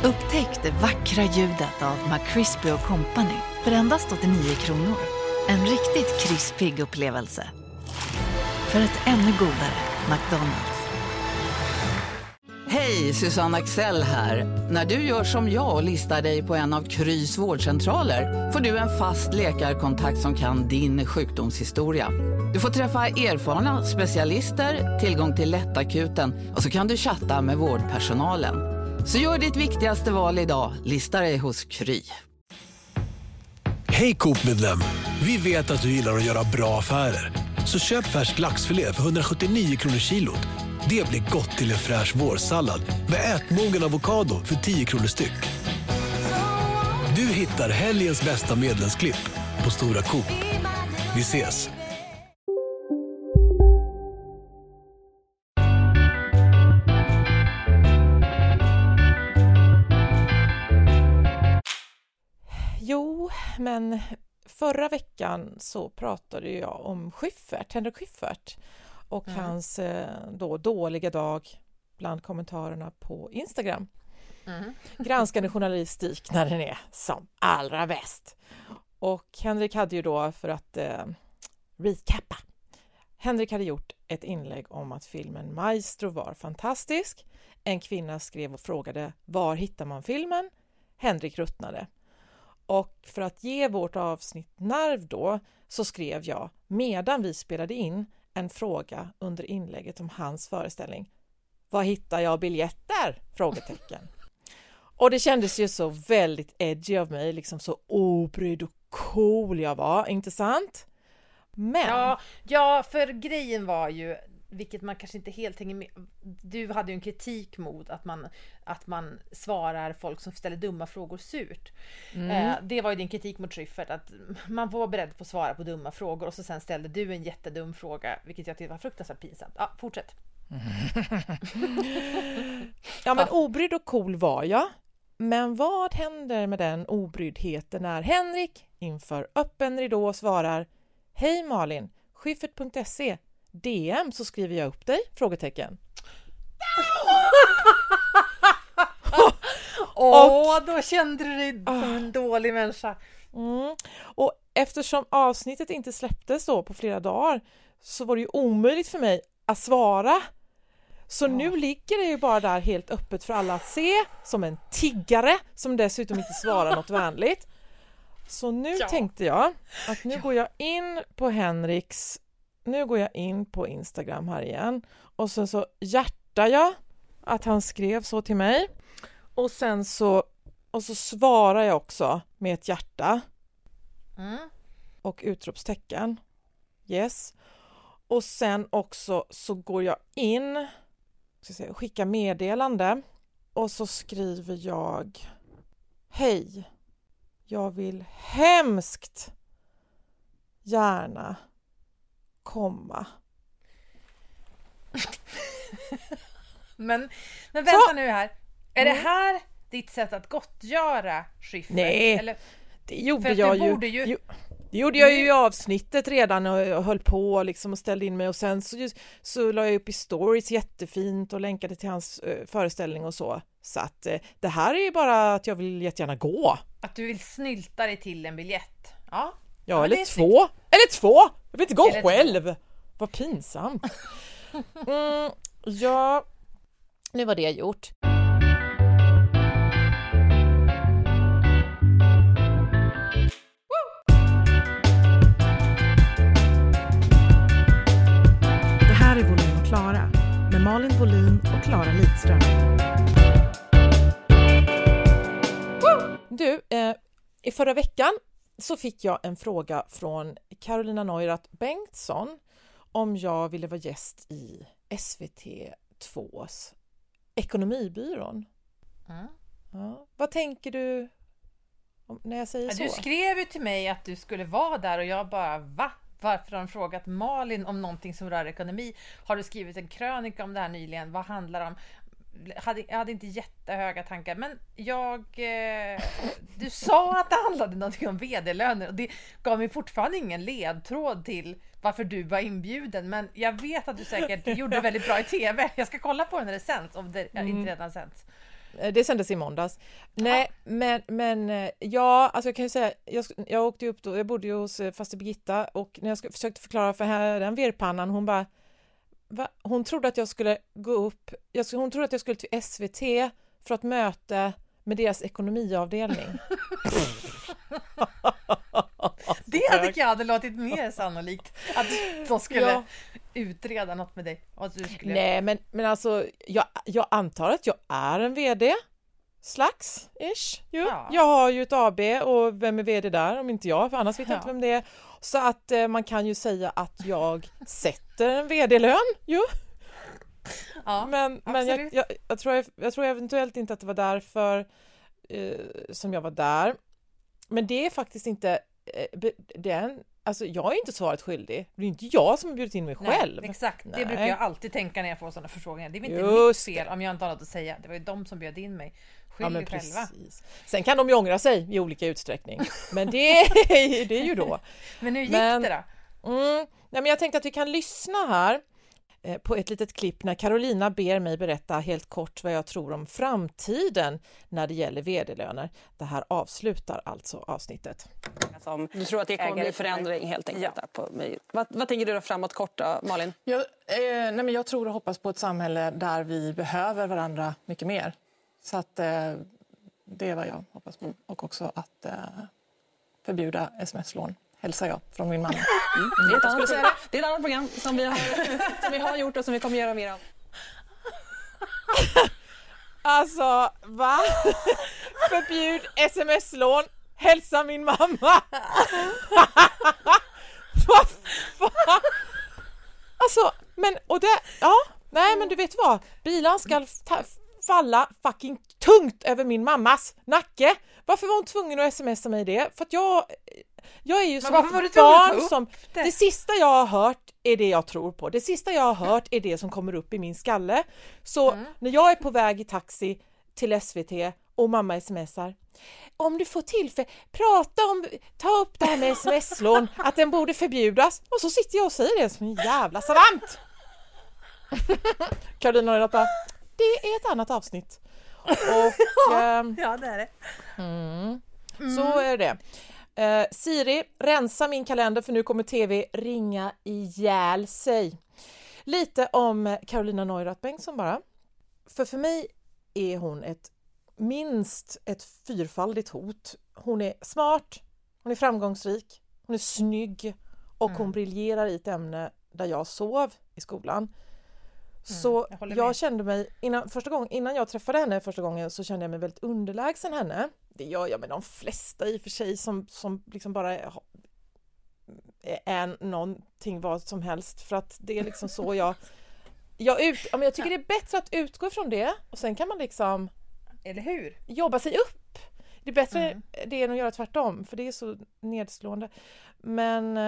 Upptäck det vackra ljudet av McCrispy & Company för endast 89 kronor. En riktigt krispig upplevelse. För ett ännu godare McDonald's. Hej, Susanne Axel här. När du gör som jag och listar dig på en av Krys vårdcentraler får du en fast läkarkontakt som kan din sjukdomshistoria. Du får träffa erfarna specialister, tillgång till lättakuten och så kan du chatta med vårdpersonalen. Så gör ditt viktigaste val idag, lista dig hos Kry. Hej Coop-medlem, vi vet att du gillar att göra bra affärer. Så köp färsk laxfilé för 179 kronor kilot. Det blir gott till en fräsch vårsallad med ätmogen avokado för 10 kronor styck. Du hittar helgens bästa medlemsklipp på Stora Coop. Vi ses! Jo, men förra veckan så pratade jag om Schyffert, Henrik Schyffert och hans dåliga dag bland kommentarerna på Instagram. Granskande journalistik när den är som allra bäst. Och Henrik hade ju då, för att recappa, Henrik hade gjort ett inlägg om att filmen Maestro var fantastisk. En kvinna skrev och frågade, var hittar man filmen? Henrik ruttnade. Och för att ge vårt avsnitt nerv då så skrev jag, medan vi spelade in, en fråga under inlägget om hans föreställning. Var hittar jag biljetter? Frågetecken. Och det kändes ju så väldigt edgy av mig, liksom så obrydd och cool jag var, inte sant? Men... Ja, för grejen var ju, vilket man kanske inte helt hänger med. Du hade ju en kritik mot att man svarar folk som ställer dumma frågor surt. Det var ju din kritik mot Schyffert, att man var beredd på att svara på dumma frågor och så sen ställde du en jättedum fråga, vilket jag tyckte var fruktansvärt pinsamt. Ja, fortsätt. Ja, men obrydd och cool var jag. Men vad händer med den obryddheten när Henrik inför öppen ridå svarar: Hej Malin, Schyffert.se DM så skriver jag upp dig? Frågetecken. Då kände du dig som en dålig människa. Och eftersom avsnittet inte släpptes då på flera dagar så var det ju omöjligt för mig att svara. Så nu ligger det ju bara där helt öppet för alla att se, som en tiggare som dessutom inte svarar något vänligt. Så nu tänkte jag att nu går jag in på Henriks, nu går jag in på Instagram här igen och sen så hjärtar jag att han skrev så till mig och sen så svarar jag också med ett hjärta och utropstecken. Yes. Och sen också så går jag in, skickar meddelande och så skriver jag: Hej, jag vill hemskt gärna komma. men vänta nu här. Är det här ditt sätt att gottgöra Schyffert? Nej, eller? Det gjorde jag ju. Det gjorde jag ju i avsnittet redan och höll på liksom och ställde in mig och sen så la jag upp i stories jättefint och länkade till hans föreställning och så. Så att det här är ju bara att jag vill jättegärna gå. Att du vill snylta dig till en biljett. Ja, eller två. Eller två! Jag vill inte gå själv. Vad pinsamt. Ja, nu var det gjort. Det här är Volin och Klara med Malin Volin och Klara Lidström. Du, i förra veckan så fick jag en fråga från Carolina Neurath Bengtsson om jag ville vara gäst i SVT2s Ekonomibyrån. Ja, vad tänker du när jag säger så? Du skrev ju till mig att du skulle vara där och jag bara, va? Varför har de frågat Malin om någonting som rör ekonomi? Har du skrivit en krönika om det här nyligen? Vad handlar det om? Jag hade inte jättehöga tankar, men du sa att det handlade någonting om vd-löner och det gav mig fortfarande ingen ledtråd till varför du var inbjuden, men jag vet att du säkert gjorde väldigt bra i tv. Jag ska kolla på den när det sänds, om det inte redan sänds. Det sändes i måndags. Nej, men ja, alltså jag kan ju säga, jag åkte ju upp då, jag bodde ju hos faster Birgitta, och när jag försökte förklara för henne den virrpannan, hon bara, va? Hon trodde att jag skulle gå upp, hon trodde att jag skulle till SVT för att möta med deras ekonomiavdelning. Det tycker jag hade låtit mer sannolikt, att de skulle utreda något med dig. Att du skulle... Nej, men alltså jag antar att jag är en vd slags-ish. Ja. Jag har ju ett AB, och vem är vd där om inte jag, för annars vet jag inte vem det är. Så att man kan ju säga att jag sätter en vd-lön ju. Ja, men jag tror eventuellt inte att det var därför som jag var där. Men det är faktiskt inte alltså jag är inte svaret skyldig. Det är inte jag som har bjudit in mig själv. Exakt, det brukar jag alltid tänka när jag får sådana förfrågningar. Det är inte mitt fel om jag inte har något att säga. Det var ju de som bjöd in mig. Skyll själva. Sen kan de ju ångra sig i olika utsträckning. Men det är ju då. Men hur gick det då? Nej, men jag tänkte att vi kan lyssna här på ett litet klipp när Carolina ber mig berätta helt kort vad jag tror om framtiden när det gäller vd-löner. Det här avslutar alltså avsnittet. Du tror att det kommer bli förändring helt enkelt? Ja. Där på mig. Vad tänker du då framåt kort då, Malin? Jag tror och hoppas på ett samhälle där vi behöver varandra mycket mer. Så att det är vad jag hoppas på. Och också att förbjuda sms-lån. Hälsar jag från min mamma. Det är ett annat program som vi har gjort och som vi kommer göra mer av. Alltså, va? Förbjud sms-lån. Hälsa min mamma. Vad fan? Alltså, men och det, men du vet vad? Bilan ska falla fucking tungt över min mammas nacke. Varför var hon tvungen att smsa mig det? För att jag är ju som ett barn som... Det sista jag har hört är det jag tror på. Det sista jag har hört är det som kommer upp i min skalle. Så när jag är på väg i taxi till SVT och mamma smsar, om du får tillfälle, ta upp det här med sms-lån, att den borde förbjudas. Och så sitter jag och säger det som en jävla savant. Carolina och Lotta, det är ett annat avsnitt. Och, ja, det är det. Så är det. Siri, rensa min kalender för nu kommer tv ringa ihjäl sig. Lite om Carolina Neurath Bengtsson bara. För mig är hon minst ett fyrfaldigt hot. Hon är smart, hon är framgångsrik, hon är snygg och hon briljerar i ett ämne där jag sov i skolan. Så jag kände mig, innan jag träffade henne första gången, så kände jag mig väldigt underlägsen henne. Det gör jag med de flesta i och för sig som liksom bara är någonting vad som helst. För att det är liksom så jag tycker det är bättre att utgå från det, och sen kan man liksom, eller hur? Jobba sig upp. Det är bättre det än att göra tvärtom, för det är så nedslående. Men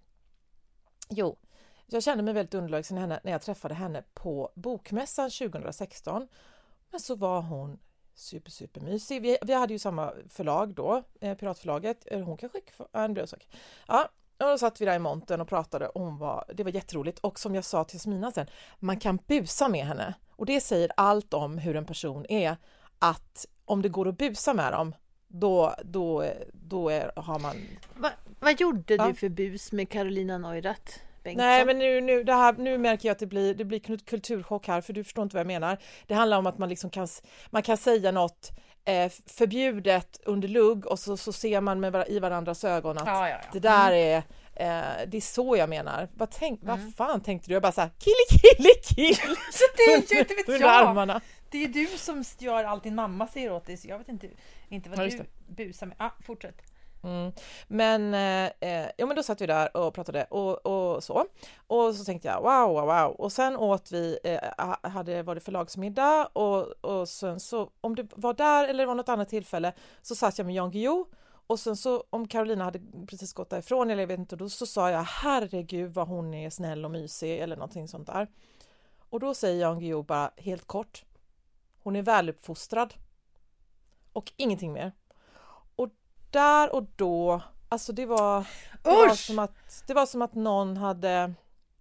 jag kände mig väldigt underlägsen henne när jag träffade henne på Bokmässan 2016. Men så var hon supermysig. Vi hade ju samma förlag då, Piratförlaget. Hon kanske en blösök. Ja, och då satt vi där i montern och pratade. Det var jätteroligt. Och som jag sa till Smina sen, man kan busa med henne. Och det säger allt om hur en person är. Att om det går att busa med dem, då har man... Vad gjorde du för bus med Carolina Neurath Bengtsson? Nej, men nu märker jag att det blir kulturchock här, för du förstår inte vad jag menar. Det handlar om att man liksom kan säga något förbjudet under lugg, och så ser man i varandras ögon att det där är det är så jag menar. Vad fan tänkte du? Jag bara så här, kill. Så det är ju inte vet jag. Armarna. Det är ju du som gör allt din mamma säger åt dig, så jag vet inte vad du busar med. Fortsätt. Men då satt vi där och pratade och så. Och så tänkte jag wow. Och sen åt vi var det förlagsmiddag, och sen så om det var där eller var något annat tillfälle, så satt jag med Jan Guillou, och sen så om Carolina hade precis gått därifrån, eller jag vet inte, då så sa jag, herregud vad hon är snäll och mysig eller någonting sånt där. Och då säger Jan Guillou bara helt kort, hon är väluppfostrad och ingenting mer. Där och då, alltså det var som att någon hade,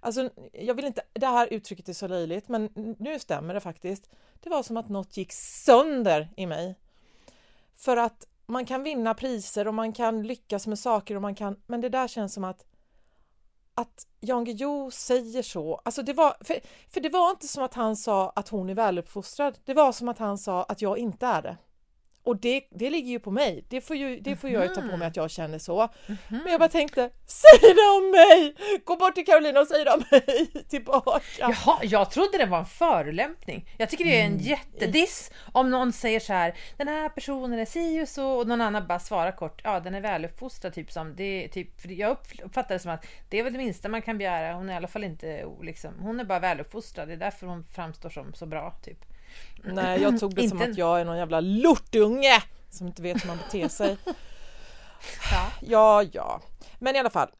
Alltså, jag vill inte, det här uttrycket är så löjligt, men nu stämmer det faktiskt. Det var som att något gick sönder i mig. För att man kan vinna priser och man kan lyckas med saker och man kan, men det där känns som att Jan Guillou säger så. Alltså det var, för det var inte som att han sa att hon är väluppfostrad. Det var som att han sa att jag inte är det. Och det ligger ju på mig. Det får jag ju ta på mig att jag känner så. Men jag bara tänkte, säg det om mig! Gå bort till Carolina och säg det om mig tillbaka. Jaha, jag trodde det var en förolämpning. Jag tycker det är en jättediss om någon säger så här: den här personen är si och så, och någon annan bara svarar kort, ja, den är väluppfostrad, typ som det, typ, för jag uppfattar det som att det är väl det minsta man kan begära. Hon är i alla fall inte liksom, hon är bara väluppfostrad. Det är därför hon framstår som så bra, typ. Nej, jag tog det som att jag är någon jävla lortunge som inte vet hur man beter sig. Ja. Men i alla fall.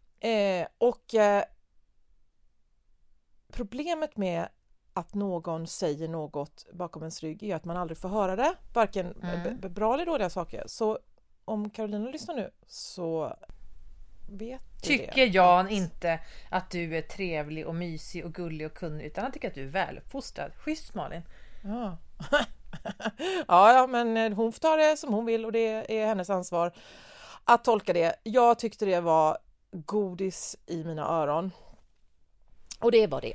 Problemet med att någon säger något bakom ens rygg är att man aldrig får höra det. Varken bra eller dåliga saker. Så om Carolina lyssnar nu så vet du tycker Jan inte att du är trevlig och mysig och gullig och kunnig, utan han tycker att du är väluppfostrad. Schysst, Malin. Ja. Ja, men hon får ta det som hon vill och det är hennes ansvar att tolka det. Jag tyckte det var godis i mina öron. Och det var det.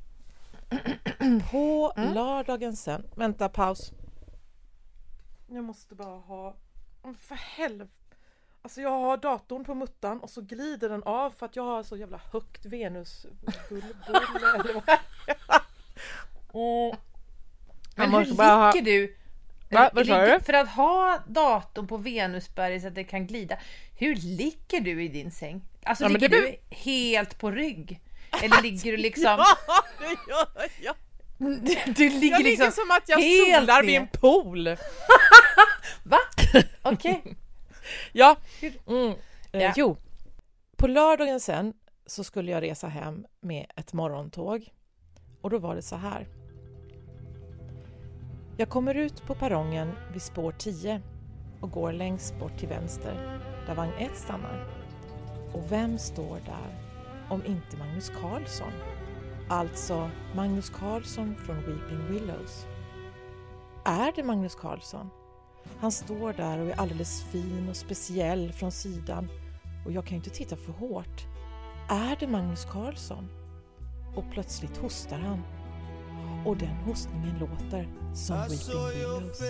På lördagen sen. Vänta, paus. Jag måste bara ha... För helvete. Alltså jag har datorn på muttan och så glider den av för att jag har så jävla högt venusbulle eller vad. Men hur ligger du? Vad sa du? För att ha datorn på Venusberg så att det kan glida. Hur ligger du i din säng? Alltså ligger du helt på rygg? Eller ligger du liksom... Ja. Du ligger jag liksom ligger som att jag solar vid en pool. Va? Okej. Okay. Ja. Jo. På lördagen sen så skulle jag resa hem med ett morgontåg. Och då var det så här. Jag kommer ut på perrongen vid spår 10 och går längst bort till vänster där vagn 1 stannar. Och vem står där om inte Magnus Carlsson? Alltså Magnus Carlsson från Weeping Willows. Är det Magnus Carlsson? Han står där och är alldeles fin och speciell från sidan och jag kan ju inte titta för hårt. Är det Magnus Carlsson? Och plötsligt hostar han. Och den hostningen låter som Weeping Willows.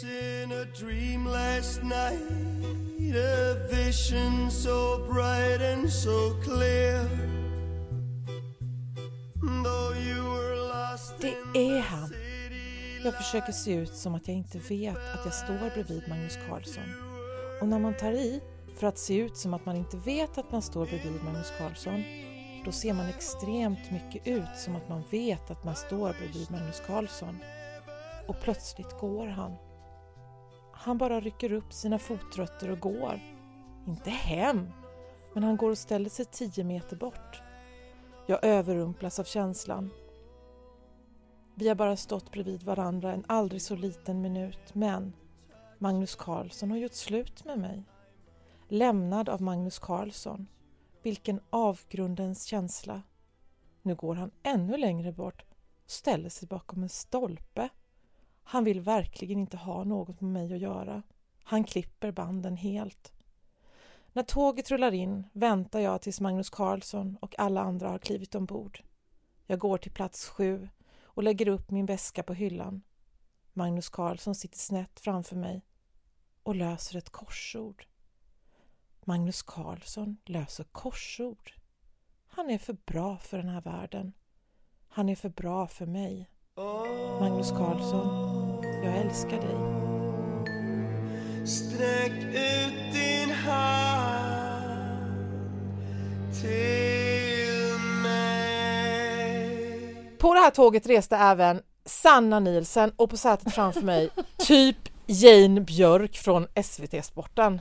Det är han. Jag försöker se ut som att jag inte vet att jag står bredvid Magnus Carlsson. Och när man tar i för att se ut som att man inte vet att man står bredvid Magnus Carlsson, då ser man extremt mycket ut som att man vet att man står bredvid Magnus Carlsson. Och plötsligt går han. Han bara rycker upp sina fotrötter och går. Inte hem, men han går och ställer sig 10 meter bort. Jag överrumplas av känslan. Vi har bara stått bredvid varandra en aldrig så liten minut, men Magnus Carlsson har gjort slut med mig. Lämnad av Magnus Carlsson. Vilken avgrundens känsla. Nu går han ännu längre bort och ställer sig bakom en stolpe. Han vill verkligen inte ha något med mig att göra. Han klipper banden helt. När tåget rullar in väntar jag tills Magnus Carlsson och alla andra har klivit ombord. Jag går till plats 7 och lägger upp min väska på hyllan. Magnus Carlsson sitter snett framför mig och löser ett korsord. Magnus Carlsson löser korsord. Han är för bra för den här världen. Han är för bra för mig. Magnus Carlsson, jag älskar dig. Sträck ut din hand till mig. På det här tåget reste även Sanna Nielsen och på sätet framför mig typ Jane Björk från SVT-sporten.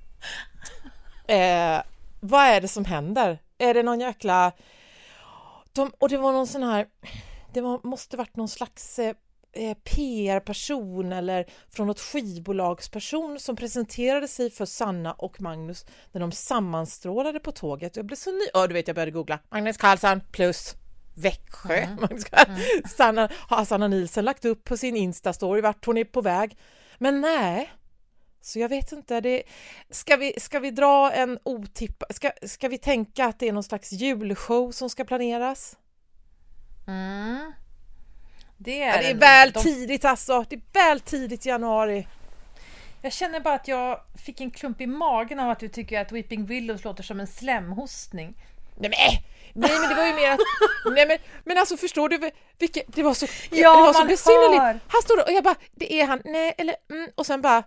Vad är det som händer? Är det någon jäkla... Och det var någon sån här... måste varit någon slags PR-person eller från något skivbolagsperson som presenterade sig för Sanna och Magnus när de sammanstrålade på tåget. Jag blev så ny... du vet, jag började googla. Magnus Carlsson plus Växjö. Har Sanna Nielsen lagt upp på sin Insta-story vart hon är på väg. Men nej. Så jag vet inte. Ska vi dra en otippad... Ska vi tänka att det är någon slags julshow som ska planeras? Det är väl tidigt alltså. Det är väl tidigt i januari. Jag känner bara att jag fick en klump i magen av att du tycker att Weeping Willows låter som en slemhostning. Nej, men det var ju mer att... men alltså förstår du vilket... Det var så... det var så besynnerligt. Han står och jag bara... Det är han... Nej, eller... och sen bara...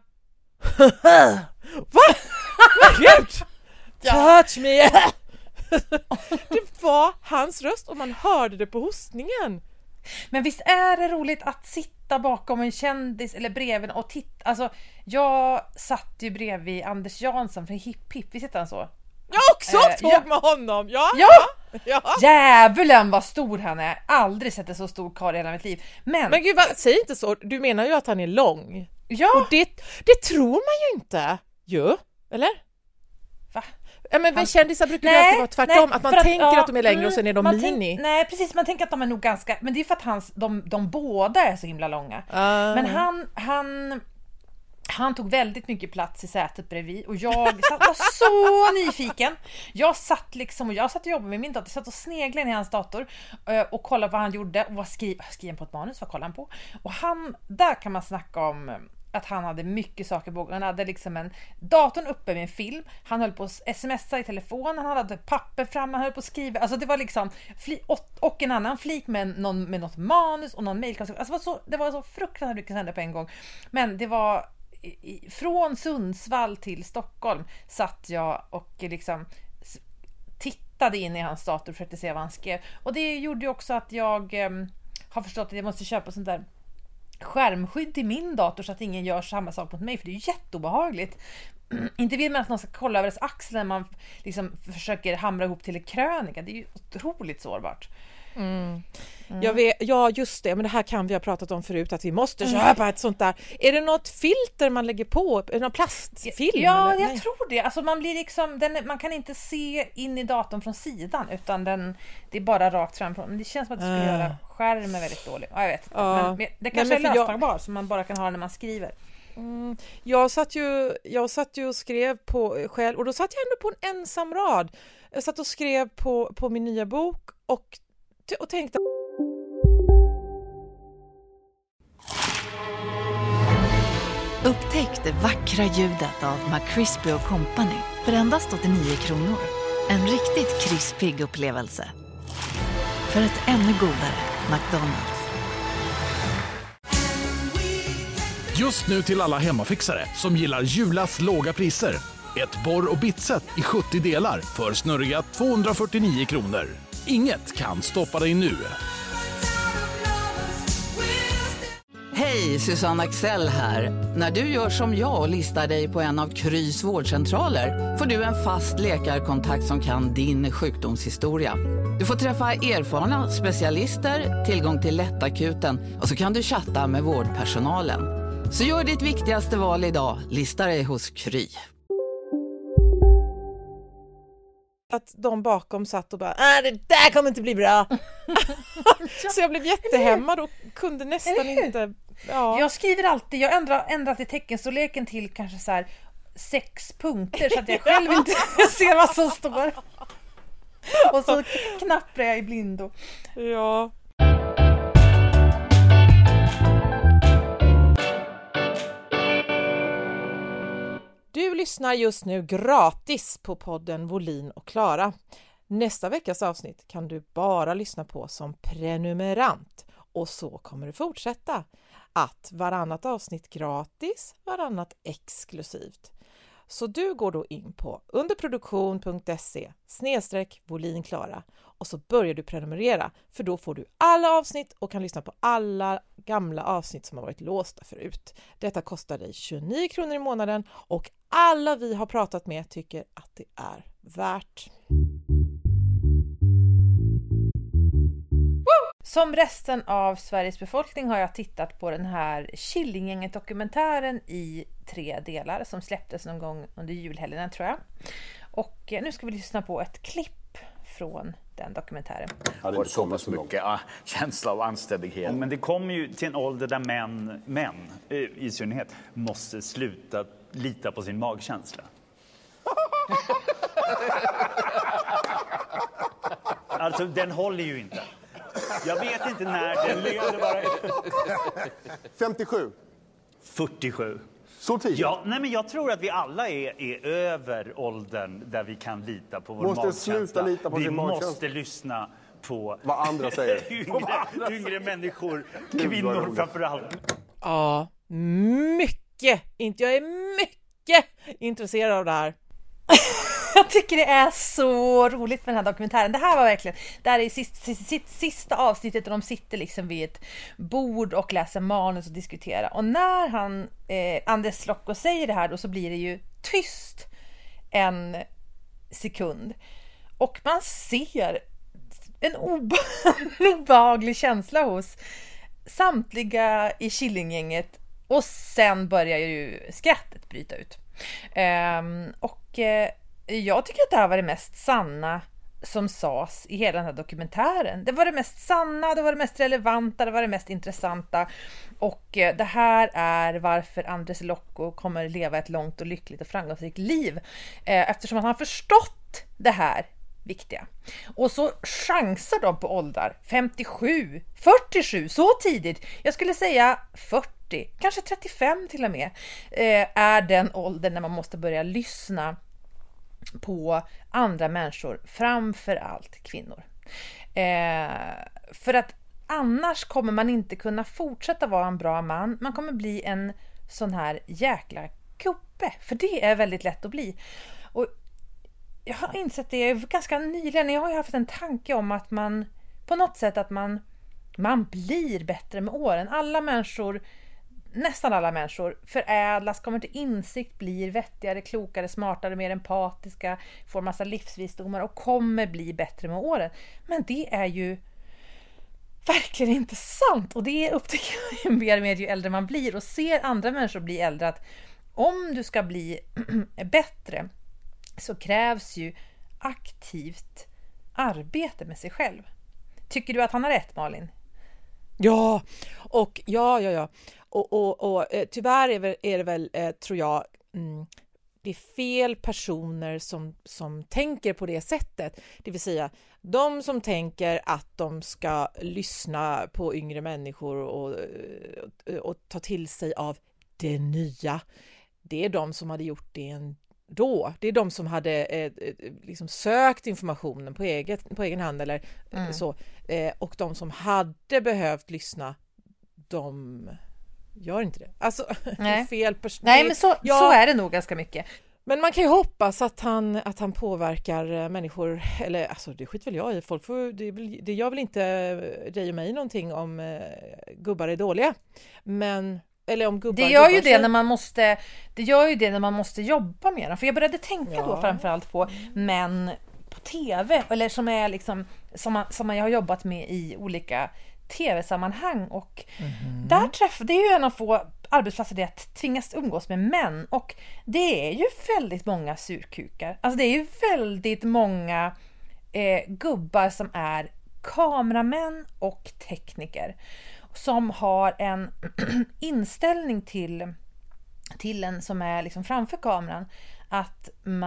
Va? Gud! Touch me! Det var hans röst och man hörde det på hostningen. Men visst är det roligt att sitta bakom en kändis eller bredvid och titta. Alltså, jag satt ju bredvid Anders Jansson från Hipp Hipp. Visst heter han så? Jag också tog med honom. Ja. Jävulen vad stor han är. Aldrig sett en så stor karl i hela mitt liv. Men gud, säg inte så. Du menar ju att han är lång. Ja. Och det tror man ju inte. Jo, eller? Va? Ja, men kändisar brukar ju alltid vara tvärtom. Att man tänker att de är längre och sen är de mini. Nej, precis. Man tänker att de är nog ganska... Men det är för att de båda är så himla långa. Men han tog väldigt mycket plats i sätet bredvid. Och jag var så nyfiken. Jag satt och jobbade med min dator. Jag satt och sneglade i hans dator. Och kollade vad han gjorde. Och skrev på ett manus. Vad kollade han på? Och där kan man snacka om... att han hade mycket saker på. Han hade liksom en datorn uppe med en film. Han höll på att smsa i telefon. Han hade papper fram. Han höll på att skriva. Alltså det var liksom och en annan flik med något manus och någon mejl. Alltså det var så fruktansvärt mycket som hände på en gång. Men det var från Sundsvall till Stockholm satt jag och liksom tittade in i hans dator och försökte se vad han skrev. Och det gjorde ju också att jag har förstått att jag måste köpa sånt där skärmskydd till min dator så att ingen gör samma sak mot mig, för det är ju jätteobehagligt. Inte vill man att någon ska kolla över ens axel när man liksom försöker hamra ihop till en krönika. Det är ju otroligt sårbart. Jag vet, ja just det, men det här kan vi ha pratat om förut, att vi måste köpa ett sånt där. Är det något filter man lägger på? Är det någon plastfilm? Ja, eller? jag tror det. Alltså man blir liksom, man kan inte se in i datorn från sidan, utan det är bara rakt framifrån. Men det känns som att det skulle göra skärmen väldigt dålig. Ja, jag vet inte. Men det kanske är löstagbar så man bara kan ha när man skriver. Jag satt ju och skrev på själv, och då satt jag ändå på en ensam rad. Jag satt och skrev på min nya bok och tänkte... Upptäck det vackra ljudet av McCrispy & Company för endast 89 kronor. En riktigt krispig upplevelse. För ett ännu godare McDonald's. Just nu till alla hemmafixare som gillar Julas låga priser. Ett borr- och bitset i 70 delar för snurriga 249 kronor. Inget kan stoppa dig nu. Hej, Susanne Axel här. När du gör som jag och listar dig på en av Krys vårdcentraler får du en fast läkarkontakt som kan din sjukdomshistoria. Du får träffa erfarna specialister, tillgång till lättakuten och så kan du chatta med vårdpersonalen. Så gör ditt viktigaste val idag, lista dig hos Kry. Att de bakom satt och bara, det där kommer inte bli bra. Så jag blev jättehämmad och kunde nästan inte... Ja. Jag skriver alltid, jag ändrar alltid teckenstorleken till kanske så här 6 punkter så att jag själv inte ser vad som står. Och så knappar jag i blindo. Ja. Du lyssnar just nu gratis på podden Volin och Klara. Nästa veckas avsnitt kan du bara lyssna på som prenumerant. Och så kommer det fortsätta. Att varannat avsnitt gratis, varannat exklusivt. Så du går då in på underproduktion.se/Volin-Klara och så börjar du prenumerera, för då får du alla avsnitt och kan lyssna på alla gamla avsnitt som har varit låsta förut. Detta kostar dig 29 kronor i månaden och alla vi har pratat med tycker att det är värt. Som resten av Sveriges befolkning har jag tittat på den här Killinggänget-dokumentären i 3 delar som släpptes någon gång under julhelgen, tror jag. Och nu ska vi lyssna på ett klipp från den dokumentären. Har så pass mycket känsla av anständighet. Ja, men det kommer ju till en ålder där män i synnerhet måste sluta lita på sin magkänsla. Alltså den håller ju inte. Jag vet inte när den leder bara. 57. 47. Så tidigt? Ja, nej, men jag tror att vi alla är över åldern där vi kan lita på vår magkänsla. Måste sluta lita på sin magkänsla. Vi måste lyssna på vad andra säger. yngre människor, kvinnor framförallt. Ja, mycket. Jag är mycket intresserad av det här. Jag tycker det är så roligt med den här dokumentären. Det här var verkligen, det här är sista avsnittet och de sitter liksom vid ett bord och läser manus och diskuterar. Och när han, Anders Lokko säger det här då, så blir det ju tyst en sekund. Och man ser en obehaglig känsla hos samtliga i Killinggänget. Och sen börjar ju skrattet bryta ut. Jag tycker att det här var det mest sanna som sades i hela den här dokumentären. Det var det mest sanna, det var det mest relevanta, det var det mest intressanta. Och det här är varför Anders Lokko kommer leva ett långt och lyckligt och framgångsrikt liv. Eftersom han har förstått det här viktiga. Och så chansar de på åldrar. 57, 47, så tidigt. Jag skulle säga 40, kanske 35 till och med. Är den åldern när man måste börja lyssna på andra människor, framför allt kvinnor. För att annars kommer man inte kunna fortsätta vara en bra man. Man kommer bli en sån här jäkla gubbe. För det är väldigt lätt att bli. Och jag har insett det ganska nyligen. Jag har ju haft en tanke om att man på något sätt att man blir bättre med åren. Nästan alla människor förädlas, kommer till insikt, blir vettigare, klokare, smartare, mer empatiska, får massa livsvisdomar och kommer bli bättre med åren. Men det är ju verkligen inte sant. Och det upptäcker jag ju mer och mer ju äldre man blir och ser andra människor bli äldre, att om du ska bli bättre så krävs ju aktivt arbete med sig själv. Tycker du att han har rätt, Malin? Ja, och ja. Och tyvärr är det väl, tror jag, det är fel personer som tänker på det sättet. Det vill säga, de som tänker att de ska lyssna på yngre människor och ta till sig av det nya. Det är de som hade gjort det då. Det är de som hade liksom sökt informationen på egen hand eller så. Och de som hade behövt lyssna, de gör inte det. Alltså, det är fel person. Nej, men så är det nog ganska mycket. Men man kan ju hoppas att han påverkar människor, eller alltså det skit väl jag i. Folk får, det gör väl inte dig och mig någonting om gubbar är dåliga. Men eller om gubbar, det gör ju det när man måste jobba med dem. För jag började tänka då framförallt på män på tv, eller som är liksom som jag har jobbat med i olika tv-sammanhang, och där det är ju en av få arbetsplatser där jag tvingas umgås med män, och det är ju väldigt många surkukar. Alltså det är ju väldigt många gubbar som är kameramän och tekniker som har en inställning till en som är liksom framför kameran, att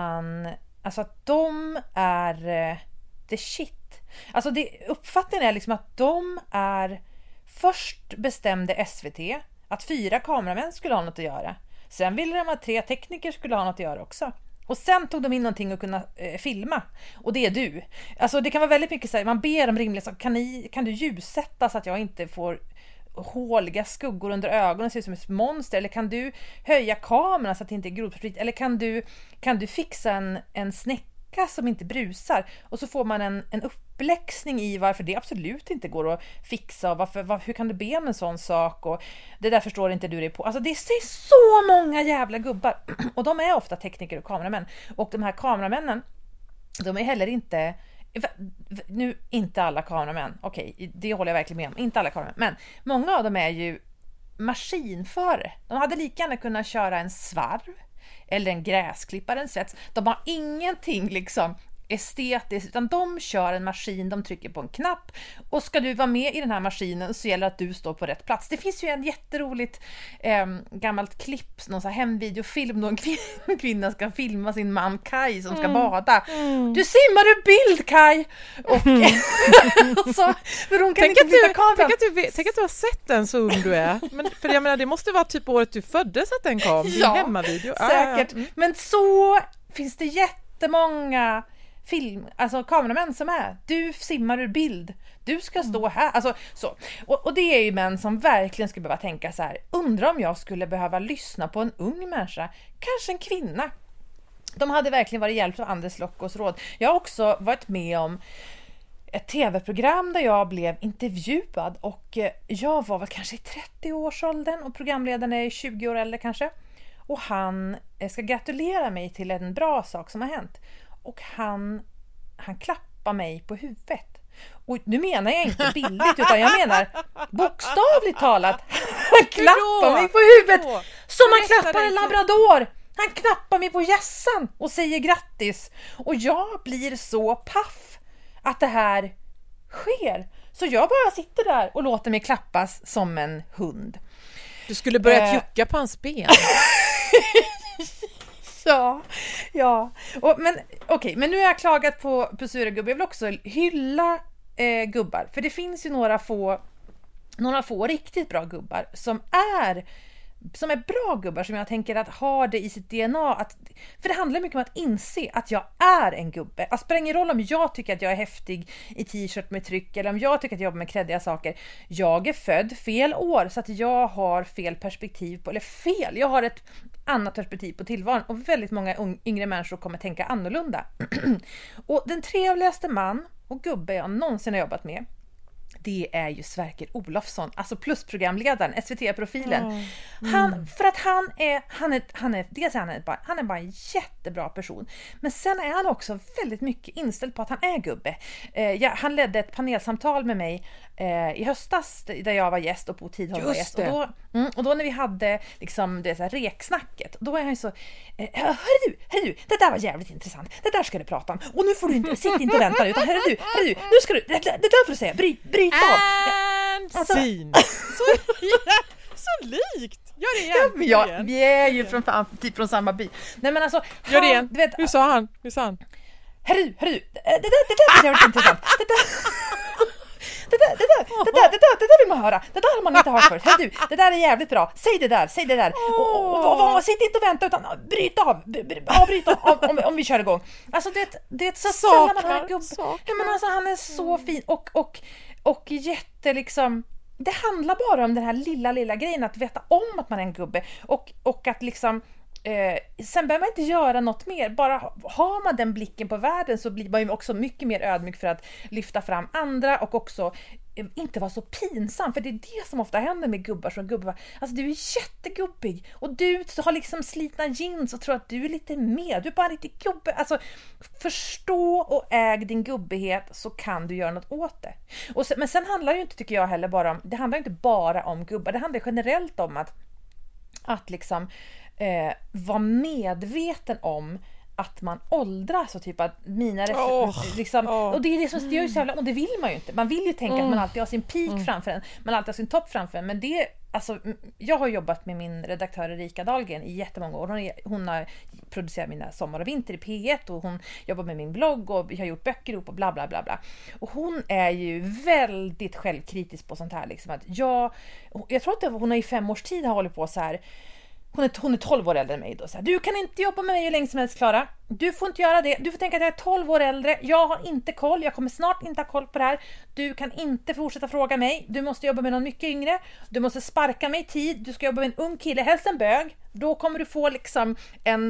de är the shit. Alltså uppfattningen är liksom att de är, först bestämde SVT att 4 kameramän skulle ha något att göra. Sen ville de att 3 tekniker skulle ha något att göra också. Och sen tog de in någonting att kunna filma. Och det är du. Alltså det kan vara väldigt mycket så här, man ber om rimligt, kan du ljussätta så att jag inte får håliga skuggor under ögonen, ser ut som ett monster, eller kan du höja kameran så att det inte är grovt, eller kan du fixa en snäcka som inte brusar, och så får man en uppläxning i varför det absolut inte går att fixa, och hur kan du be om en sån sak, och det där förstår inte du dig på. Alltså det är så många jävla gubbar, och de är ofta tekniker och kameramän, och de här kameramännen, de är heller inte, nu inte alla kameramän, okej, det håller jag verkligen med om, inte alla kameramän, men många av dem är ju maskinförare. De hade lika gärna kunnat köra en svarv eller en gräsklippare, en svets. De har ingenting liksom estetiskt, utan de kör en maskin, de trycker på en knapp, och ska du vara med i den här maskinen så gäller att du står på rätt plats. Det finns ju en jätteroligt gammalt klipp, någon sån här hemvideofilm då en kvinna ska filma sin man Kai som ska bada. Du simmar ur bild, Kai! Och så, för hon kan tänk inte byta kameran. Tänk att du har sett den så ung du är. Men, för jag menar, det måste vara typ året du föddes att den kom. Din hemmavideo. Säkert. Men så finns det jättemånga kameramän som är. Du simmar ur bild. Du ska stå här. Alltså, så. Och det är ju män som verkligen skulle behöva tänka så här. Undrar om jag skulle behöva lyssna på en ung människa. Kanske en kvinna. De hade verkligen varit hjälpt av Anders Lockos råd. Jag har också varit med om ett tv-program där jag blev intervjuad, och jag var väl kanske i 30-årsåldern och programledaren är 20 år äldre kanske. Och han ska gratulera mig till en bra sak som har hänt. Och han klappar mig på huvudet. Och nu menar jag inte bildligt, utan jag menar bokstavligt talat. Han klappar mig på huvudet som man klappar en labrador. Han klappar mig på hjässan och säger grattis. Och jag blir så paff att det här sker. Så jag bara sitter där och låter mig klappas som en hund. Du skulle börja jucka på hans ben. Ja. Men nu har jag klagat på sura gubbar. Jag vill också hylla gubbar. För det finns ju några få riktigt bra gubbar som är bra gubbar, som jag tänker att har det i sitt DNA. För det handlar mycket om att inse att jag är en gubbe. Det spelar ingen roll om jag tycker att jag är häftig i t-shirt med tryck, eller om jag tycker att jag jobbar med kreddiga saker. Jag är född fel år, så att jag har fel perspektiv på, jag har ett annat perspektiv på tillvaron, och väldigt många yngre människor kommer tänka annorlunda. Och den trevligaste man och gubbe jag någonsin har jobbat med, det är ju Sverker Olofsson, alltså plusprogramledaren, SVT-profilen. Han är bara en jättebra person. Men sen är han också väldigt mycket inställd på att han är gubbe. Han ledde ett panelsamtal med mig i höstas där jag var gäst och på Tidholm var gäst. Och då när vi hade liksom det så här reksnacket, då är han så hörru, det där var jävligt intressant. Det där ska du prata om. Och nu får du inte sitta inte och vänta, utan hörru, nu ska du det där får du säga. Bryt av. Så likt. Gör det igen. Vi är ju från samma by. Nej, men alltså, gör det igen. Hur sa han? Hörru, det där är jävligt intressant. Det där vill man höra. Det där har man inte hört förut. Hörru, det där är jävligt bra. Säg det där. Och sitt inte och vänta, utan bryt av om vi kör igång. Alltså det är så sällan man hör gubben. Men alltså han är så fin och jätte liksom. Det handlar bara om den här lilla grejen, att veta om att man är en gubbe, och att liksom sen behöver man inte göra något mer. Bara har man den blicken på världen, så blir man ju också mycket mer ödmjuk för att lyfta fram andra, och också inte vara så pinsam. För det är det som ofta händer med gubbar som gubbar. Alltså du är jättegubbig, och du har liksom slitna jeans och tror att du är lite med. Du är bara lite gubbe. Alltså förstå och äg din gubbighet, så kan du göra något åt det. Men sen handlar det ju inte, tycker jag heller, det handlar inte bara om gubbar. Det handlar generellt om att liksom vara medveten om att man åldras, och typ att mina och det är det som gör ju så jävla, och det vill man ju inte. Man vill ju tänka att man alltid har sin peak framför en, man alltid har sin topp framför en, men det alltså, jag har jobbat med min redaktör Erika Dahlgren i jättemånga år. Hon har producerat mina sommar och vinter i P1, och hon jobbar med min blogg, och vi har gjort böcker ihop och bla bla bla bla. Och hon är ju väldigt självkritisk på sånt här liksom, att jag tror att hon har i 5 års tid har hållit på så här. Hon är 12 år äldre än mig då. Så här, du kan inte jobba med mig hur länge som helst, Klara. Du får inte göra det. Du får tänka att jag är 12 år äldre. Jag har inte koll. Jag kommer snart inte ha koll på det här. Du kan inte fortsätta fråga mig. Du måste jobba med någon mycket yngre. Du måste sparka mig i tid. Du ska jobba med en ung kille, helst en bög. Då kommer du få liksom en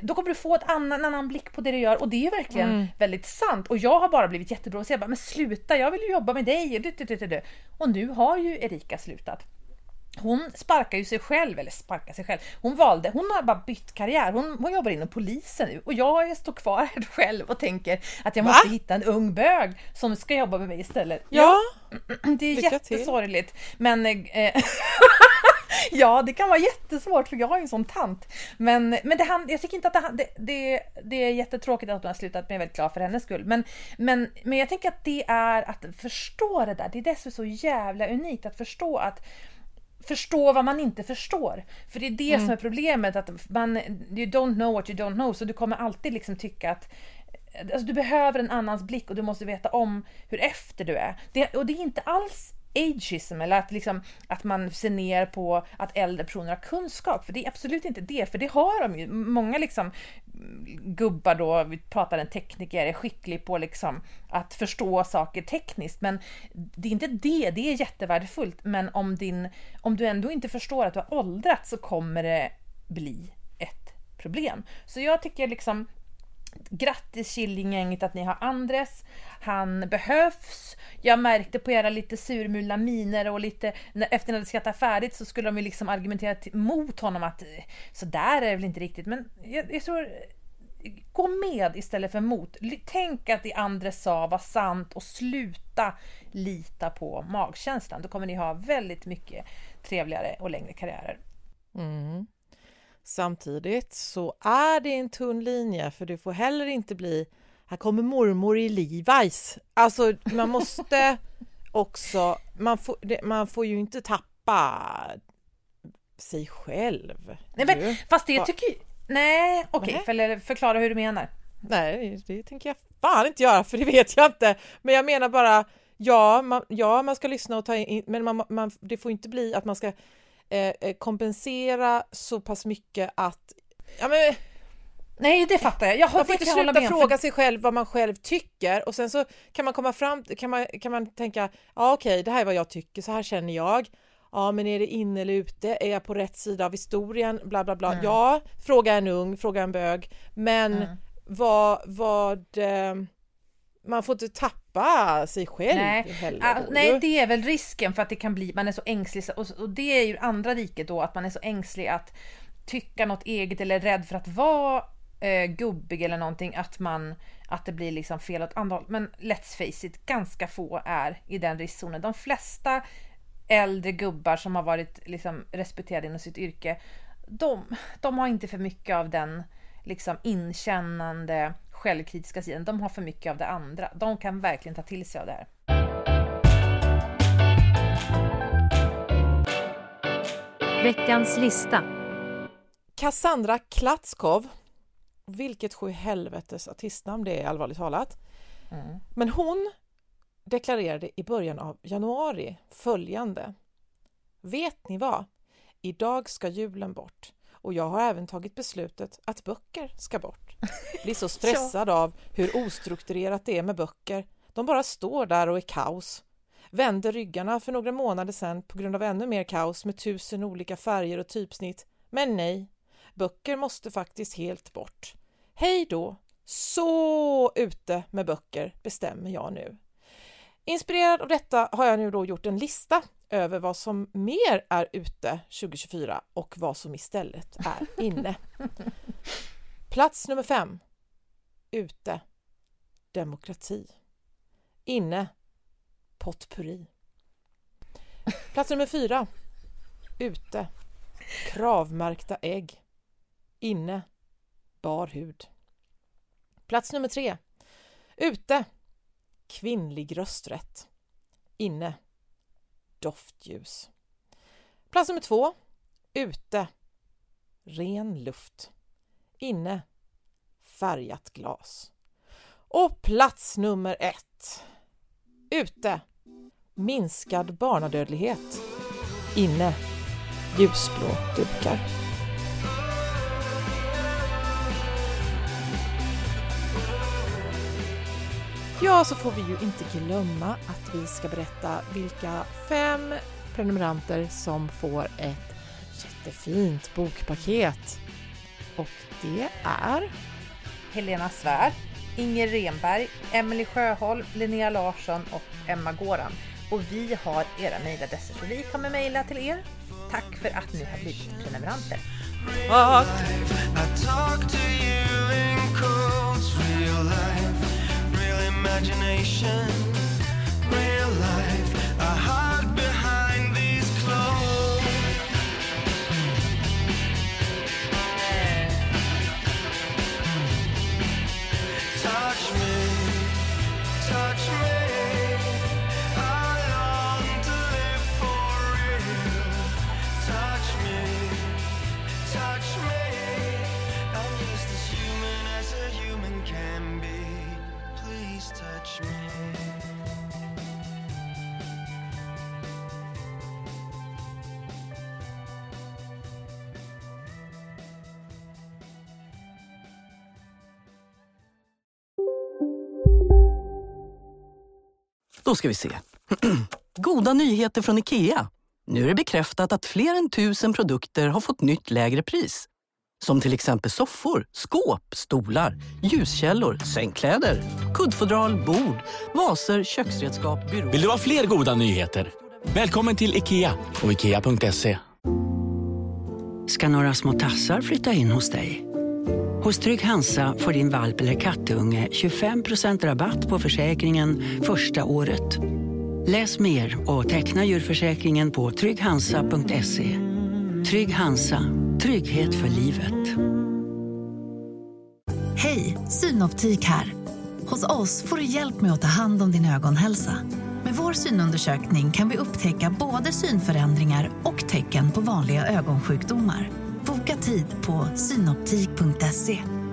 annan blick på det du gör. Och det är verkligen väldigt sant. Och jag har bara blivit jättebra. Så jag bara, men sluta, jag vill ju jobba med dig. Och nu har ju Erika slutat. Hon sparkar ju sig själv, hon har bara bytt karriär, hon jobbar inom polisen nu, och jag står kvar här själv och tänker att jag måste hitta en ung bög som ska jobba med mig istället. Ja. Det är jättesorgligt, men Ja, det kan vara jättesvårt för jag har ju en sån tant. Men jag tycker inte att det är jättetråkigt att hon har slutat, men jag är väldigt glad för hennes skull. Men jag tänker att det är att förstå det där. Det är dessutom så jävla unikt att förstå vad man inte förstår. För det är det som är problemet, att you don't know what you don't know, så du kommer alltid liksom tycka att alltså, du behöver en annans blick och du måste veta om hur efter du är. Och det är inte alls ageism eller att man ser ner på att äldre personer har kunskap, för det är absolut inte det, för det har de ju. Många gubbar då, vi pratar en tekniker, är skicklig på att förstå saker tekniskt, men det är inte det är jättevärdefullt, men om du ändå inte förstår att du har åldrats så kommer det bli ett problem. Så jag tycker grattis Killinggänget att ni har Andres. Han behövs. Jag märkte på era lite surmulna miner och lite efter när det skrattar färdigt så skulle de ju argumentera mot honom att så där är det väl inte riktigt, men jag tror gå med istället för mot. Tänk att det Andres sa var sant och sluta lita på magkänslan. Då kommer ni ha väldigt mycket trevligare och längre karriärer. Samtidigt så är det en tunn linje, för du får heller inte bli, här kommer mormor i Levi's. Alltså man måste också, man får ju inte tappa sig själv. Nej, men fast det tycker jag, nej, okej, förklara hur du menar. Nej, det tänker jag fan inte göra, för det vet jag inte. Men jag menar bara, man ska lyssna och ta in, men det får inte bli att man ska kompensera så pass mycket att nej, det fattar jag. Man får inte sluta fråga sig själv vad man själv tycker, och sen så kan man komma fram, kan man tänka, okej, det här är vad jag tycker, så här känner jag. Ja, men är det inne eller ute? Är jag på rätt sida av historien? Bla bla bla. Ja, fråga en ung, fråga en bög. Men man får inte tappa sig själv heller. Nej, det är väl risken, för att det kan bli, man är så ängslig, och det är ju andra diket då, att man är så ängslig att tycka något eget eller rädd för att vara gubbig eller någonting, att det blir fel åt andra håll. Men let's face it, ganska få är i den riskzonen. De flesta äldre gubbar som har varit respekterade inom sitt yrke, de har inte för mycket av den inkännande självkritiska sidan. De har för mycket av det andra. De kan verkligen ta till sig av det här. Veckans lista. Cassandra Klatskov. Vilket sjuhelvetes artistnamn det är, allvarligt talat. Men hon deklarerade i början av januari följande: vet ni vad? Idag ska julen bort. Och jag har även tagit beslutet att böcker ska bort. Blir så stressad av hur ostrukturerat det är med böcker. De bara står där och är kaos. Vände ryggarna för några månader sedan på grund av ännu mer kaos med 1000 olika färger och typsnitt. Men nej, böcker måste faktiskt helt bort. Hej då! Så ute med böcker bestämmer jag nu. Inspirerad av detta har jag nu då gjort en lista över vad som mer är ute 2024 och vad som istället är inne. Plats nummer 5. Ute. Demokrati. Inne. Potpurri. Plats nummer 4. Ute. Kravmärkta ägg. Inne. Bar hud. Plats nummer 3. Ute. Kvinnlig rösträtt. Inne. Doftljus. Plats nummer 2. Ute. Ren luft. Inne. Färgat glas. Och plats nummer 1. Ute. Minskad barnadödlighet. Inne. Ljusblå dukar. Ja, så får vi ju inte glömma att vi ska berätta vilka 5 prenumeranter som får ett jättefint bokpaket. Och det är Helena Svärd, Inger Renberg, Emily Sjöholm, Linnea Larsson och Emma Gåran. Och vi har era mejladresser, så vi kommer mejla till er. Tack för att ni har blivit prenumeranter. Imagination, real life, I hide behind these clothes. Då ska vi se. Goda nyheter från IKEA. Nu är det bekräftat att fler än 1000 produkter har fått nytt lägre pris. Som till exempel soffor, skåp, stolar, ljuskällor, sängkläder, kuddfodral, bord, vaser, köksredskap, byråer. Vill du ha fler goda nyheter? Välkommen till IKEA och IKEA.se. Ska några små tassar flytta in hos dig? Hos Trygg Hansa får din valp eller kattunge 25% rabatt på försäkringen första året. Läs mer och teckna djurförsäkringen på trygghansa.se. Trygg Hansa, trygghet för livet. Hej, Synoptik här. Hos oss får du hjälp med att ta hand om din ögonhälsa. Med vår synundersökning kan vi upptäcka både synförändringar och tecken på vanliga ögonsjukdomar. Boka tid på synoptik.se.